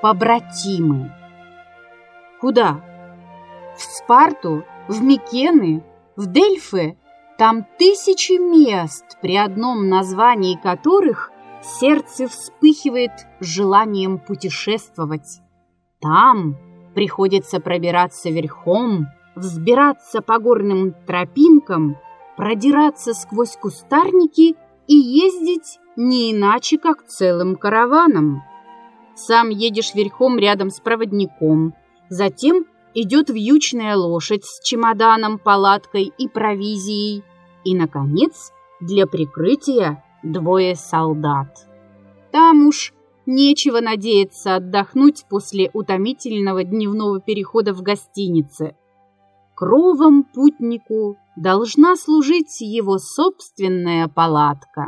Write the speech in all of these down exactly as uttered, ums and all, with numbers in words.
побратимы. Куда? В Спарту, в Микены, в Дельфы? Там тысячи мест, при одном названии которых сердце вспыхивает желанием путешествовать. Там приходится пробираться верхом, взбираться по горным тропинкам, продираться сквозь кустарники и ездить не иначе, как целым караваном. Сам едешь верхом рядом с проводником, затем идет вьючная лошадь с чемоданом, палаткой и провизией, и, наконец, для прикрытия двое солдат. Там уж нечего надеяться отдохнуть после утомительного дневного перехода в гостинице. Кровом путнику должна служить его собственная палатка.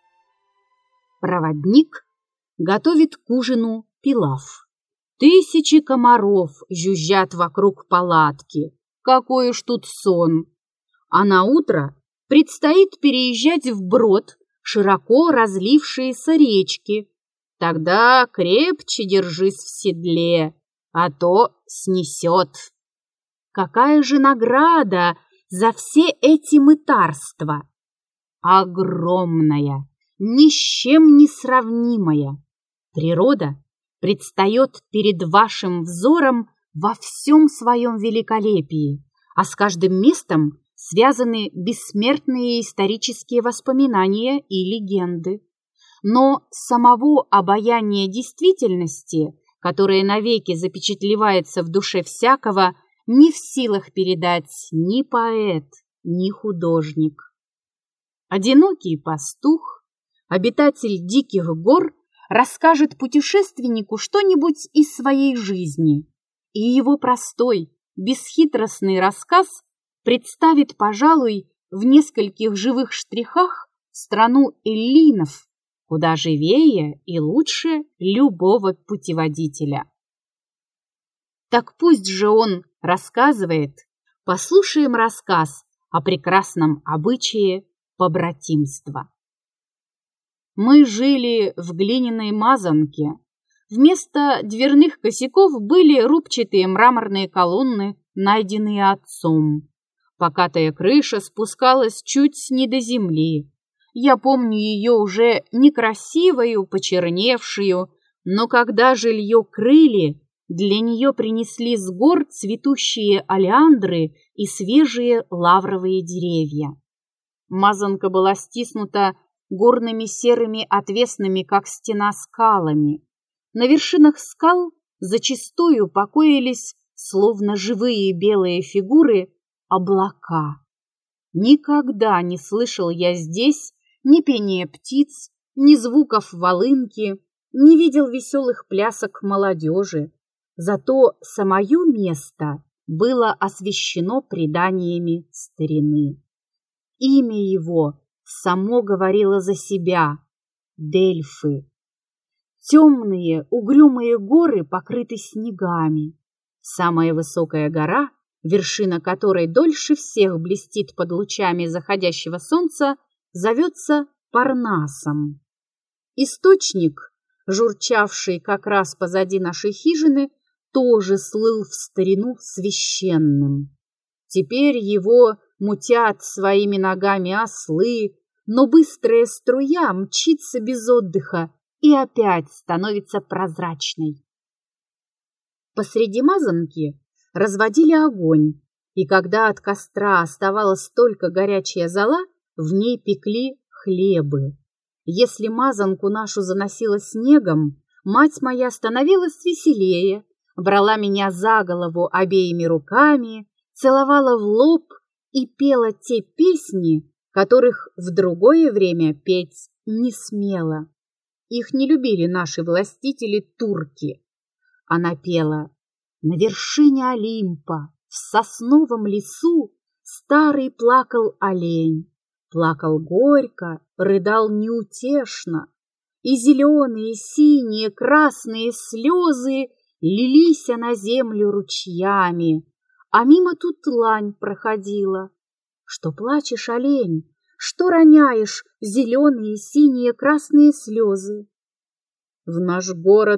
Проводник готовит к ужину пилав. Тысячи комаров жужжат вокруг палатки. Какой уж тут сон! А на утро предстоит переезжать вброд широко разлившиеся речки. Тогда крепче держись в седле, а то снесет. Какая же награда за все эти мытарства! Огромная, ни с чем не сравнимая. Природа предстает перед вашим взором во всем своем великолепии, а с каждым местом связаны бессмертные исторические воспоминания и легенды. Но самого обаяния действительности, которое навеки запечатлевается в душе всякого, не в силах передать ни поэт, ни художник. Одинокий пастух, обитатель диких гор, расскажет путешественнику что-нибудь из своей жизни, и его простой, бесхитростный рассказ представит, пожалуй, в нескольких живых штрихах страну эллинов, куда живее и лучше любого путеводителя. Так пусть же он рассказывает, послушаем рассказ о прекрасном обычае побратимства. Мы жили в глиняной мазанке. Вместо дверных косяков были рубчатые мраморные колонны, найденные отцом. Покатая крыша спускалась чуть не до земли. Я помню ее уже некрасивую, почерневшую, но когда жилье крыли, для нее принесли с гор цветущие олеандры и свежие лавровые деревья. Мазанка была стиснута горными серыми отвесными, как стена, скалами. На вершинах скал зачастую покоились, словно живые белые фигуры, облака. Никогда не слышал я здесь ни пения птиц, ни звуков волынки, не видел веселых плясок молодежи. Зато самое место было освещено преданиями старины. Имя его само говорило за себя — Дельфы. Темные, угрюмые горы покрыты снегами. Самая высокая гора, вершина которой дольше всех блестит под лучами заходящего солнца, зовется Парнасом. Источник, журчавший как раз позади нашей хижины, тоже слыл в старину священным. Теперь его мутят своими ногами ослы, но быстрая струя мчится без отдыха и опять становится прозрачной. Посреди мазанки разводили огонь, и когда от костра оставалась только горячая зола, в ней пекли хлебы. Если мазанку нашу заносило снегом, мать моя становилась веселее, брала меня за голову обеими руками, целовала в лоб и пела те песни, которых в другое время петь не смела. Их не любили наши властители-турки. Она пела: на вершине Олимпа, в сосновом лесу, старый плакал олень. Плакал горько, рыдал неутешно, и зеленые, синие, красные слезы лились на землю ручьями, а мимо тут лань проходила. Что плачешь, олень? Что роняешь зеленые, синие, красные слезы? В наш город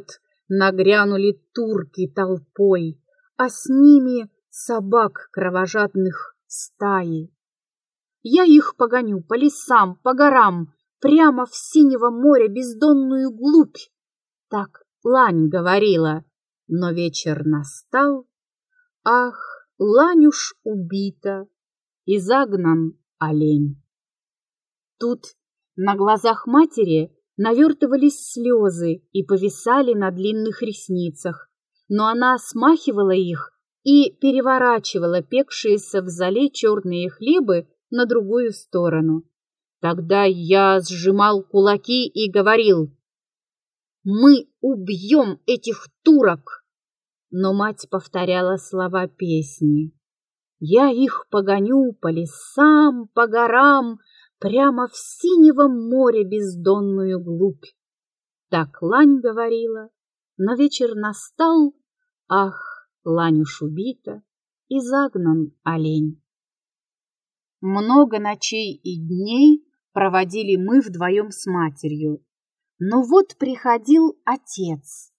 Нагрянули турки толпой, а с ними собак кровожадных стаи. Я их погоню по лесам, по горам, прямо в синего моря бездонную глубь. Так лань говорила, но вечер настал. Ах, лань уж убита, и загнан олень. Тут на глазах матери навертывались слезы и повисали на длинных ресницах, но она смахивала их и переворачивала пекшиеся в золе черные хлебы на другую сторону. Тогда я сжимал кулаки и говорил: «Мы убьем этих турок!» Но мать повторяла слова песни: «Я их погоню по лесам, по горам, прямо в синего моря бездонную глубь». Так лань говорила, но вечер настал. Ах, лань уж убита, и загнан олень. Много ночей и дней проводили мы вдвоем с матерью. Но вот приходил отец.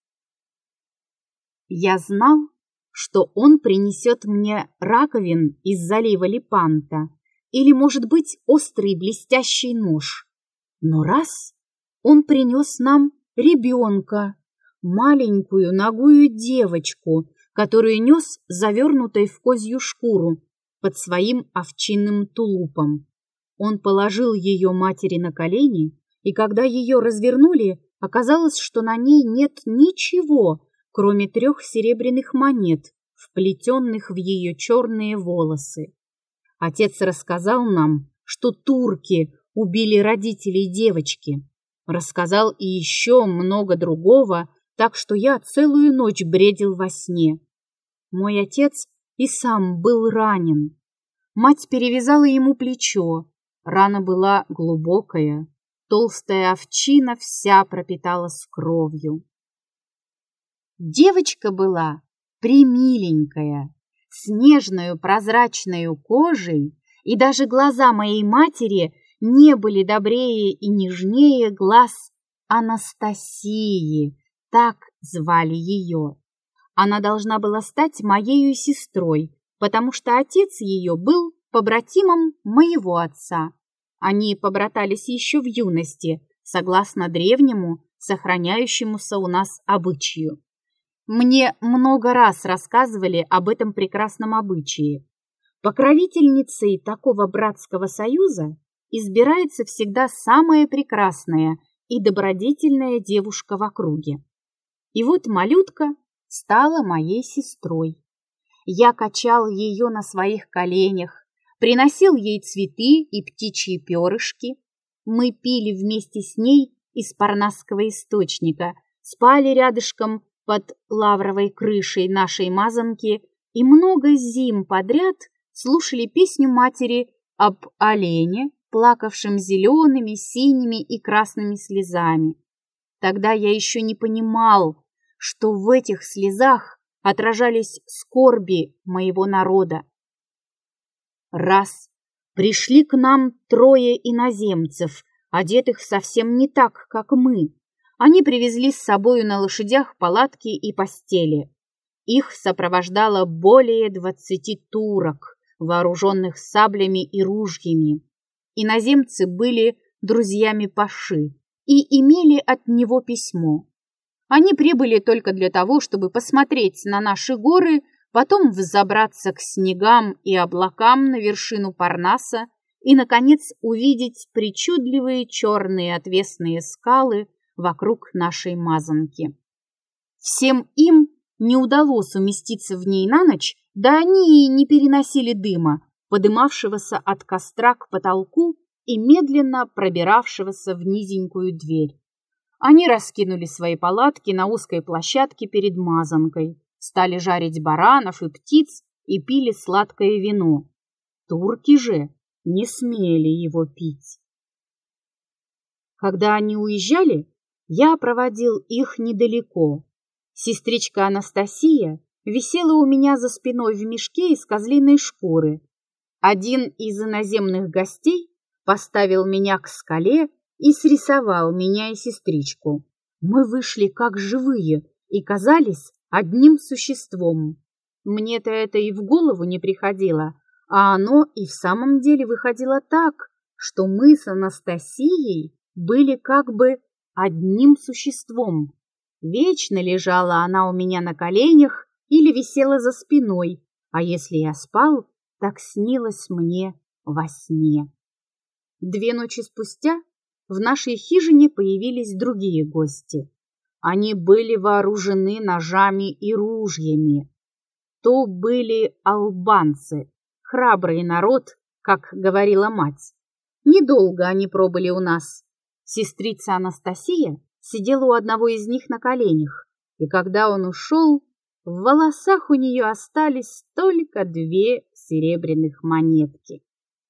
Я знал, что он принесет мне раковин из залива Лепанта или, может быть, острый блестящий нож. Но раз он принес нам ребенка, маленькую нагую девочку, которую нес завернутой в козью шкуру под своим овчинным тулупом. Он положил ее матери на колени, и когда ее развернули, оказалось, что на ней нет ничего, кроме трех серебряных монет, вплетенных в ее черные волосы. Отец рассказал нам, что турки убили родителей девочки. Рассказал и еще много другого, так что я целую ночь бредил во сне. Мой отец и сам был ранен. Мать перевязала ему плечо. Рана была глубокая. Толстая овчина вся пропиталась кровью. Девочка была премиленькая, с нежною прозрачною кожей, и даже глаза моей матери не были добрее и нежнее глаз Анастасии, так звали ее. Она должна была стать моею сестрой, потому что отец ее был побратимом моего отца. Они побратались еще в юности, согласно древнему, сохраняющемуся у нас обычаю. Мне много раз рассказывали об этом прекрасном обычае. Покровительницей такого братского союза избирается всегда самая прекрасная и добродетельная девушка в округе. И вот малютка стала моей сестрой. Я качал ее на своих коленях, приносил ей цветы и птичьи перышки. Мы пили вместе с ней из парнасского источника, спали рядышком под лавровой крышей нашей мазанки и много зим подряд слушали песню матери об олене, плакавшем зелеными, синими и красными слезами. Тогда я еще не понимал, что в этих слезах отражались скорби моего народа. Раз пришли к нам трое иноземцев, одетых совсем не так, как мы. Они привезли с собою на лошадях палатки и постели. Их сопровождало более двадцати турок, вооруженных саблями и ружьями. Иноземцы были друзьями паши и имели от него письмо. Они прибыли только для того, чтобы посмотреть на наши горы, потом взобраться к снегам и облакам на вершину Парнаса и, наконец, увидеть причудливые черные отвесные скалы вокруг нашей мазанки. Всем им не удалось уместиться в ней на ночь, да они и не переносили дыма, подымавшегося от костра к потолку и медленно пробиравшегося в низенькую дверь. Они раскинули свои палатки на узкой площадке перед мазанкой, стали жарить баранов и птиц и пили сладкое вино. Турки же не смели его пить. Когда они уезжали, я проводил их недалеко. Сестричка Анастасия висела у меня за спиной в мешке из козлиной шкуры. Один из иноземных гостей поставил меня к скале и срисовал меня и сестричку. Мы вышли как живые и казались одним существом. Мне-то это и в голову не приходило, а оно и в самом деле выходило так, что мы с Анастасией были как бы одним существом. Вечно лежала она у меня на коленях или висела за спиной, а если я спал, так снилось мне во сне. Две ночи спустя в нашей хижине появились другие гости. Они были вооружены ножами и ружьями. То были албанцы, храбрый народ, как говорила мать. Недолго они пробыли у нас. Сестрица Анастасия сидела у одного из них на коленях, и когда он ушел, в волосах у нее остались только две серебряных монетки.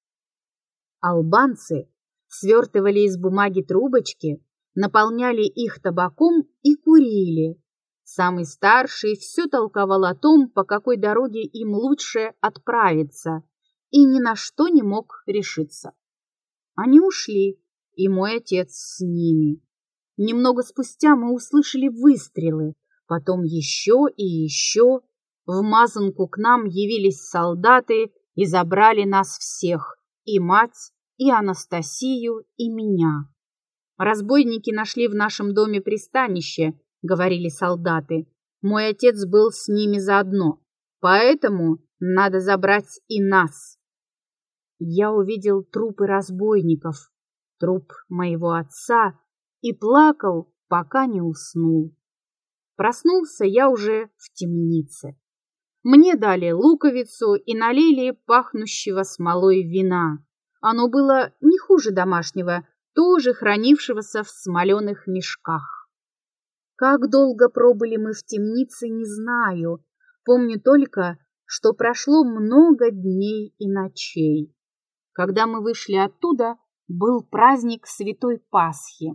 Албанцы свертывали из бумаги трубочки, наполняли их табаком и курили. Самый старший все толковал о том, по какой дороге им лучше отправиться, и ни на что не мог решиться. Они ушли, и мой отец с ними. Немного спустя мы услышали выстрелы, потом еще и еще. В мазанку к нам явились солдаты и забрали нас всех, и мать, и Анастасию, и меня. Разбойники нашли в нашем доме пристанище, говорили солдаты. Мой отец был с ними заодно, поэтому надо забрать и нас. Я увидел трупы разбойников, труп моего отца, и плакал, пока не уснул. Проснулся я уже в темнице. Мне дали луковицу и налили пахнущего смолой вина. Оно было не хуже домашнего, тоже хранившегося в смоленых мешках. Как долго пробыли мы в темнице, не знаю. Помню только, что прошло много дней и ночей. Когда мы вышли оттуда, был праздник Святой Пасхи.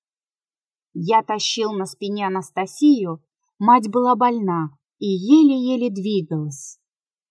Я тащил на спине Анастасию, мать была больна и еле-еле двигалась.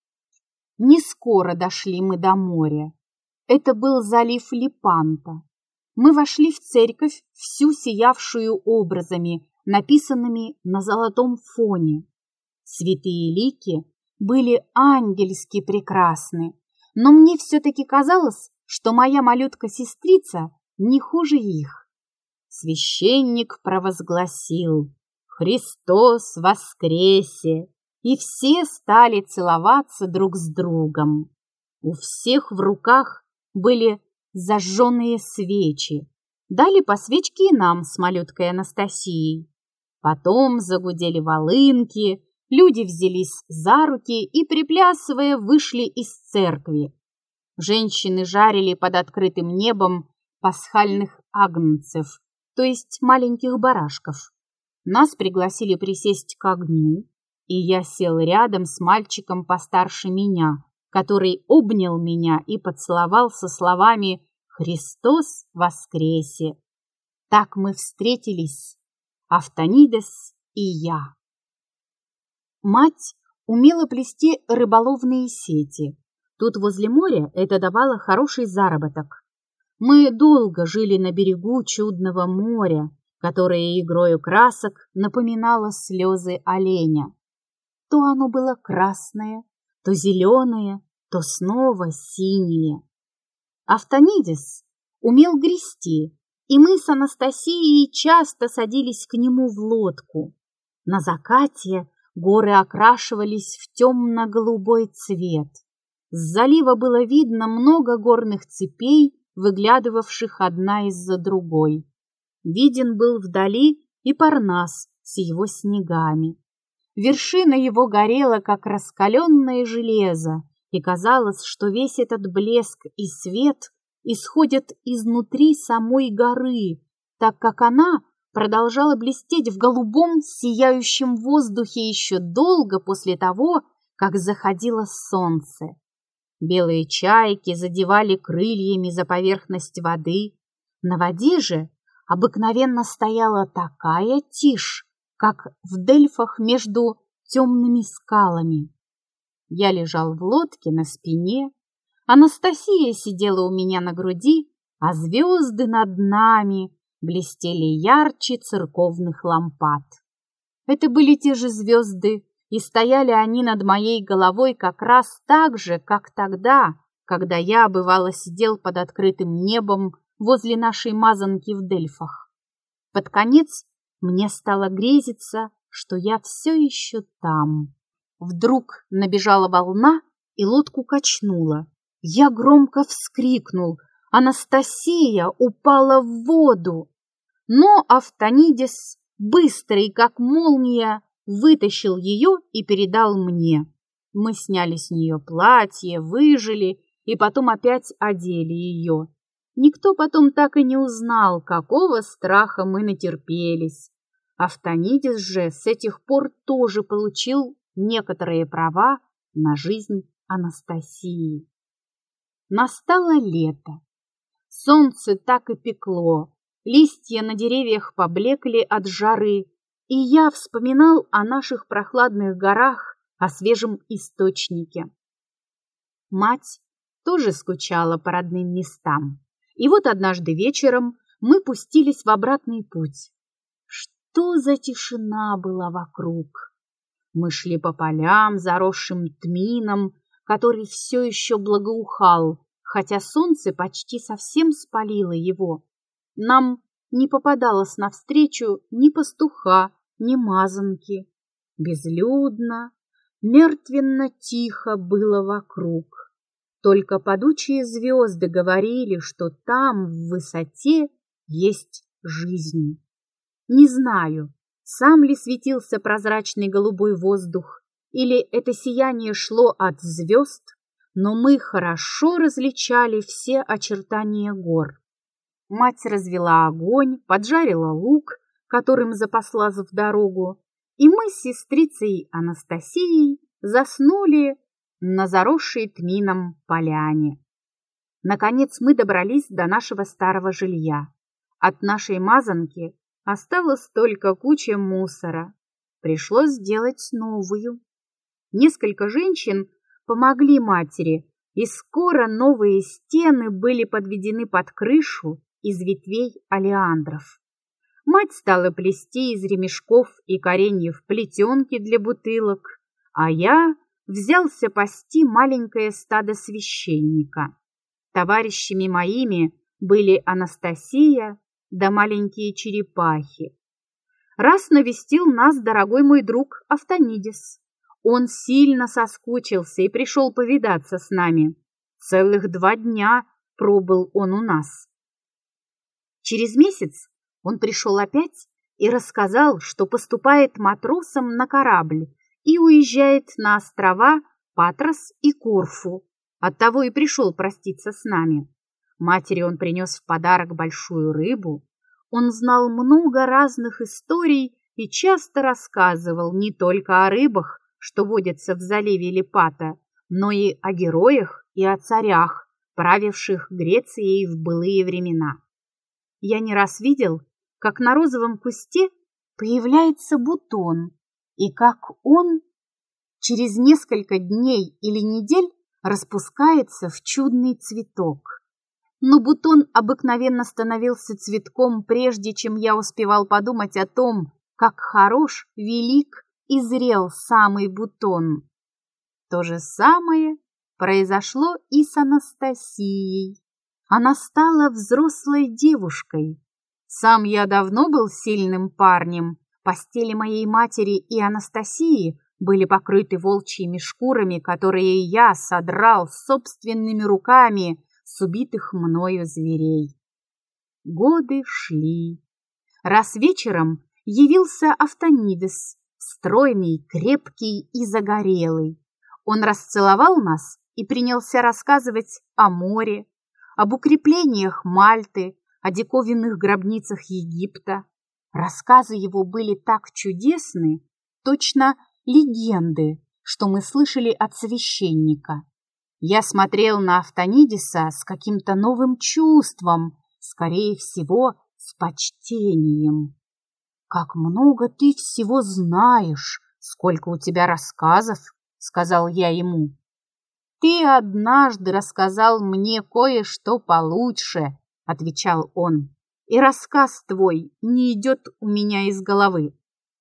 Не скоро дошли мы до моря. Это был залив Лепанто. Мы вошли в церковь, всю сиявшую образами, написанными на золотом фоне. Святые лики были ангельски прекрасны, но мне все-таки казалось, что моя малютка-сестрица не хуже их. Священник провозгласил: «Христос воскресе!» И все стали целоваться друг с другом. У всех в руках были зажженные свечи. Дали по свечке и нам с малюткой Анастасией. Потом загудели волынки, люди взялись за руки и, приплясывая, вышли из церкви. Женщины жарили под открытым небом пасхальных агнцев, то есть маленьких барашков. Нас пригласили присесть к огню, и я сел рядом с мальчиком постарше меня, который обнял меня и поцеловал со словами «Христос воскресе!». Так мы встретились, Автонидес и я. Мать умела плести рыболовные сети. Тут возле моря это давало хороший заработок. Мы долго жили на берегу чудного моря, которое игрою красок напоминало слезы оленя. То оно было красное, то зеленое, то снова синее. Автонидес умел грести, и мы с Анастасией часто садились к нему в лодку. На закате горы окрашивались в темно-голубой цвет. С залива было видно много горных цепей, выглядывавших одна из-за другой. Виден был вдали и Парнас с его снегами. Вершина его горела, как раскаленное железо, и казалось, что весь этот блеск и свет исходят изнутри самой горы, так как она продолжала блестеть в голубом сияющем воздухе еще долго после того, как заходило солнце. Белые чайки задевали крыльями за поверхность воды. На воде же обыкновенно стояла такая тишь, как в Дельфах между темными скалами. Я лежал в лодке на спине, Анастасия сидела у меня на груди, а звезды над нами блестели ярче церковных лампад. Это были те же звезды, и стояли они над моей головой как раз так же, как тогда, когда я, бывало, сидел под открытым небом возле нашей мазанки в Дельфах. Под конец мне стало грезиться, что я все еще там. Вдруг набежала волна и лодку качнула. Я громко вскрикнул. Анастасия упала в воду. Но Автонидис, быстрый как молния, вытащил ее и передал мне. Мы сняли с нее платье, выжили и потом опять одели ее. Никто потом так и не узнал, какого страха мы натерпелись. Автонидис же с этих пор тоже получил некоторые права на жизнь Анастасии. Настало лето. Солнце так и пекло, листья на деревьях поблекли от жары, и я вспоминал о наших прохладных горах, о свежем источнике. Мать тоже скучала по родным местам, и вот однажды вечером мы пустились в обратный путь. Что за тишина была вокруг! Мы шли по полям, заросшим тмином, который все еще благоухал, хотя солнце почти совсем спалило его. Нам не попадалось навстречу ни пастуха, ни мазанки. Безлюдно, мертвенно-тихо было вокруг. Только падучие звезды говорили, что там, в высоте, есть жизнь. Не знаю, сам ли светился прозрачный голубой воздух, или это сияние шло от звезд, но мы хорошо различали все очертания гор. Мать развела огонь, поджарила лук, которым запаслась в дорогу, и мы с сестрицей Анастасией заснули на заросшей тмином поляне. Наконец мы добрались до нашего старого жилья. От нашей мазанки осталась только куча мусора. Пришлось сделать новую. Несколько женщин помогли матери, и скоро новые стены были подведены под крышу из ветвей олеандров. Мать стала плести из ремешков и кореньев плетенки для бутылок, а я взялся пасти маленькое стадо священника. Товарищами моими были Анастасия да маленькие черепахи. Раз навестил нас дорогой мой друг Автонидис. Он сильно соскучился и пришел повидаться с нами. Целых два дня пробыл он у нас. Через месяц он пришел опять и рассказал, что поступает матросом на корабль и уезжает на острова Патрос и Корфу. Оттого и пришел проститься с нами. Матери он принес в подарок большую рыбу. Он знал много разных историй и часто рассказывал не только о рыбах, что водятся в заливе Лепата, но и о героях и о царях, правивших Грецией в былые времена. Я не раз видел, как на розовом кусте появляется бутон, и как он через несколько дней или недель распускается в чудный цветок. Но бутон обыкновенно становился цветком, прежде чем я успевал подумать о том, как хорош, велик и зрел самый бутон. То же самое произошло и с Анастасией. Она стала взрослой девушкой. Сам я давно был сильным парнем. Постели моей матери и Анастасии были покрыты волчьими шкурами, которые я содрал собственными руками с убитых мною зверей. Годы шли. Раз вечером явился Автонидис, стройный, крепкий и загорелый. Он расцеловал нас и принялся рассказывать о море, об укреплениях Мальты, о диковинных гробницах Египта. Рассказы его были так чудесны, точно легенды, что мы слышали от священника. Я смотрел на Автонидиса с каким-то новым чувством, скорее всего, с почтением. «Как много ты всего знаешь, сколько у тебя рассказов», — сказал я ему. «Ты однажды рассказал мне кое-что получше», — отвечал он, «и рассказ твой не идет у меня из головы».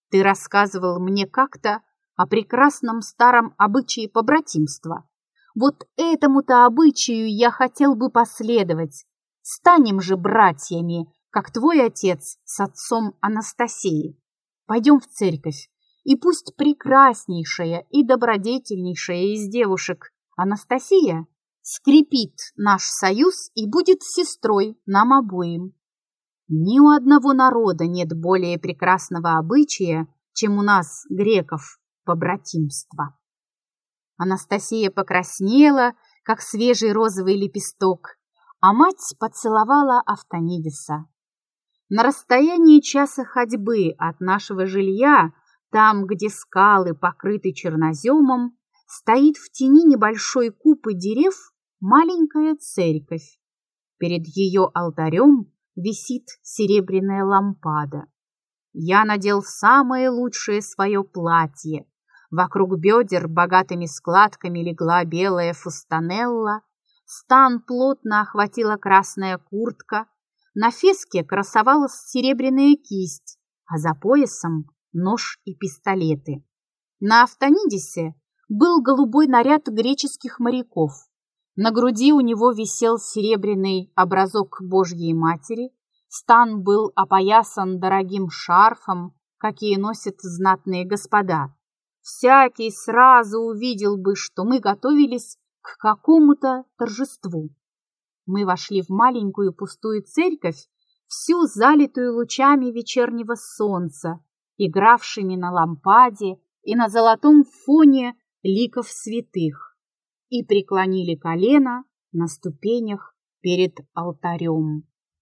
Ты рассказывал мне как-то о прекрасном старом обычае побратимства. Вот этому-то обычаю я хотел бы последовать. Станем же братьями, как твой отец с отцом Анастасии. Пойдем в церковь, и пусть прекраснейшая и добродетельнейшая из девушек Анастасия скрепит наш союз и будет сестрой нам обоим. Ни у одного народа нет более прекрасного обычая, чем у нас, греков, побратимства. Анастасия покраснела, как свежий розовый лепесток, а мать поцеловала Автонидиса. На расстоянии часа ходьбы от нашего жилья, там, где скалы покрыты черноземом, стоит в тени небольшой купы дерев маленькая церковь. Перед ее алтарем висит серебряная лампада. Я надел самое лучшее свое платье. Вокруг бедер богатыми складками легла белая фустанелла, стан плотно охватила красная куртка, на феске красовалась серебряная кисть, а за поясом нож и пистолеты. На Автонидисе был голубой наряд греческих моряков. На груди у него висел серебряный образок Божьей Матери, стан был опоясан дорогим шарфом, какие носят знатные господа. Всякий сразу увидел бы, что мы готовились к какому-то торжеству. Мы вошли в маленькую пустую церковь, всю залитую лучами вечернего солнца, игравшими на лампаде и на золотом фоне ликов святых, и преклонили колено на ступенях перед алтарем.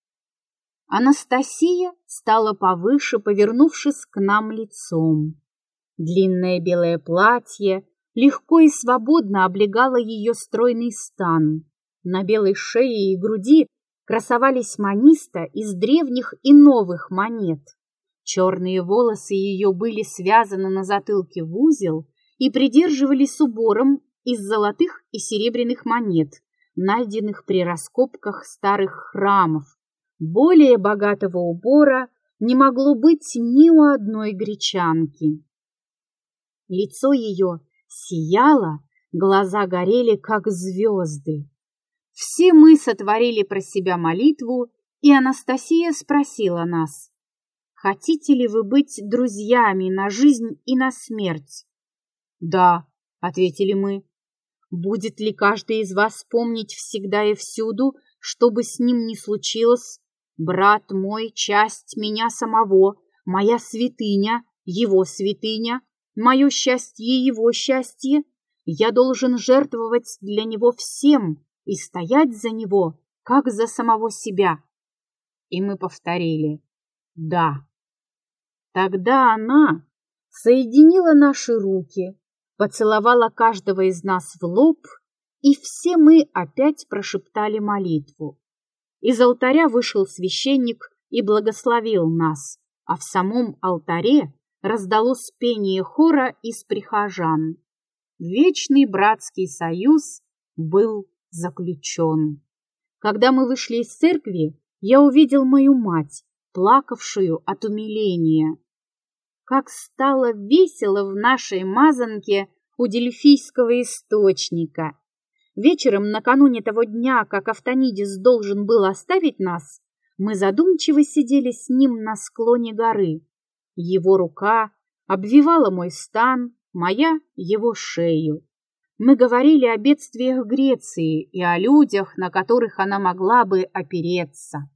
Анастасия стала повыше, повернувшись к нам лицом. Длинное белое платье легко и свободно облегало ее стройный стан. На белой шее и груди красовались маниста из древних и новых монет. Черные волосы ее были связаны на затылке в узел и придерживались убором из золотых и серебряных монет, найденных при раскопках старых храмов. Более богатого убора не могло быть ни у одной гречанки. Лицо ее сияло, глаза горели, как звезды. Все мы сотворили про себя молитву, и Анастасия спросила нас: «Хотите ли вы быть друзьями на жизнь и на смерть?» «Да», — ответили мы. «Будет ли каждый из вас помнить всегда и всюду, что бы с ним ни случилось? Брат мой — часть меня самого, моя святыня, его святыня, мое счастье — его счастье. Я должен жертвовать для него всем и стоять за него, как за самого себя». И мы повторили: «Да». Тогда она соединила наши руки, поцеловала каждого из нас в лоб, и все мы опять прошептали молитву. Из алтаря вышел священник и благословил нас, а в самом алтаре раздалось пение хора из прихожан. Вечный братский союз был заключен. Когда мы вышли из церкви, я увидел мою мать, плакавшую от умиления. Как стало весело в нашей мазанке у Дельфийского источника. Вечером, накануне того дня, как Автонидис должен был оставить нас, мы задумчиво сидели с ним на склоне горы. Его рука обвивала мой стан, моя — его шею. Мы говорили о бедствиях Греции и о людях, на которых она могла бы опереться.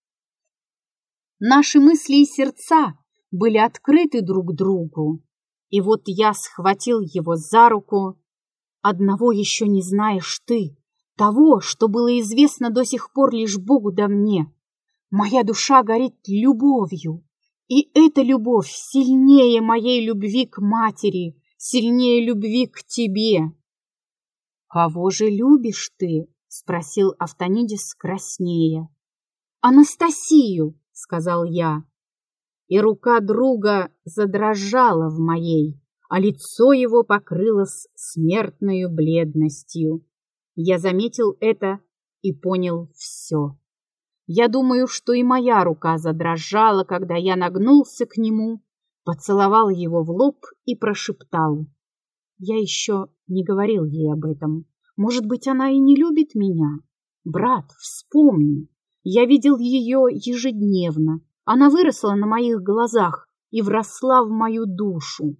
Наши мысли и сердца были открыты друг другу. И вот я схватил его за руку. «Одного еще не знаешь ты, того, что было известно до сих пор лишь Богу да мне. Моя душа горит любовью, и эта любовь сильнее моей любви к матери, сильнее любви к тебе». «Кого же любишь ты?» — спросил Автонидис краснея. «Анастасию», — сказал я. И рука друга задрожала в моей, а лицо его покрылось смертною бледностью. Я заметил это и понял все. Я думаю, что и моя рука задрожала, когда я нагнулся к нему, поцеловал его в лоб и прошептал. Я еще не говорил ей об этом. Может быть, она и не любит меня? Брат, вспомни, я видел ее ежедневно. Она выросла на моих глазах и вросла в мою душу.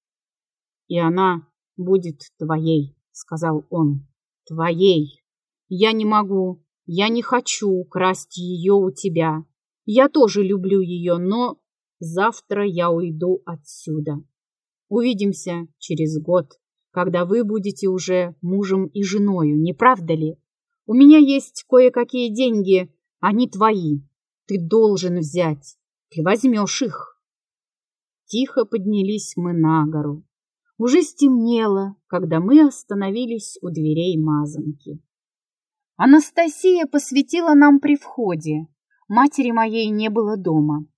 И она будет твоей, сказал он, твоей. Я не могу, я не хочу красть ее у тебя. Я тоже люблю ее, но завтра я уйду отсюда. Увидимся через год, когда вы будете уже мужем и женою, не правда ли? У меня есть кое-какие деньги, они твои. Ты должен взять, ты возьмешь их. Тихо поднялись мы на гору. Уже стемнело, когда мы остановились у дверей мазанки. Анастасия посветила нам при входе. Матери моей не было дома.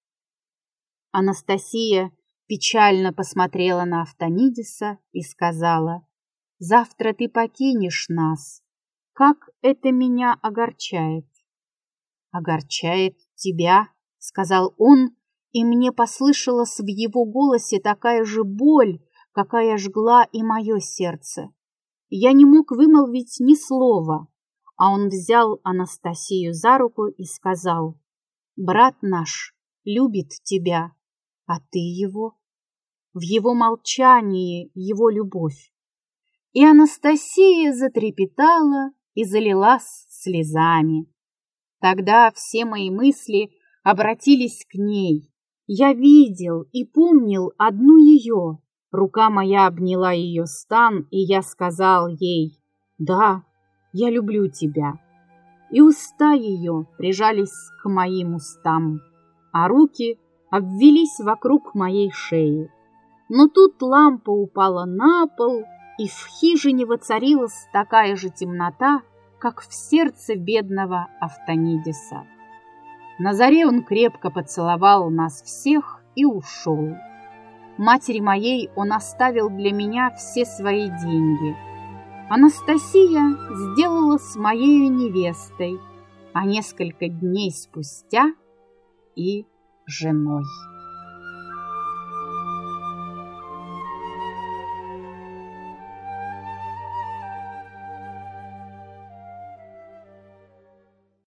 Анастасия печально посмотрела на Автонидиса и сказала: «Завтра ты покинешь нас. Как это меня огорчает!» «Огорчает тебя?» — сказал он, и мне послышалась в его голосе такая же боль, какая жгла и мое сердце. Я не мог вымолвить ни слова, а он взял Анастасию за руку и сказал: «Брат наш любит тебя, а ты его». В его молчании его любовь. И Анастасия затрепетала и залилась слезами. Тогда все мои мысли обратились к ней. Я видел и помнил одну ее. Рука моя обняла ее стан, и я сказал ей: «Да, я люблю тебя». И уста ее прижались к моим устам, а руки обвились вокруг моей шеи. Но тут лампа упала на пол, и в хижине воцарилась такая же темнота, как в сердце бедного Автонидиса. На заре он крепко поцеловал нас всех и ушел. Матери моей он оставил для меня все свои деньги. Анастасия сделалась моею невестой, а несколько дней спустя и женой.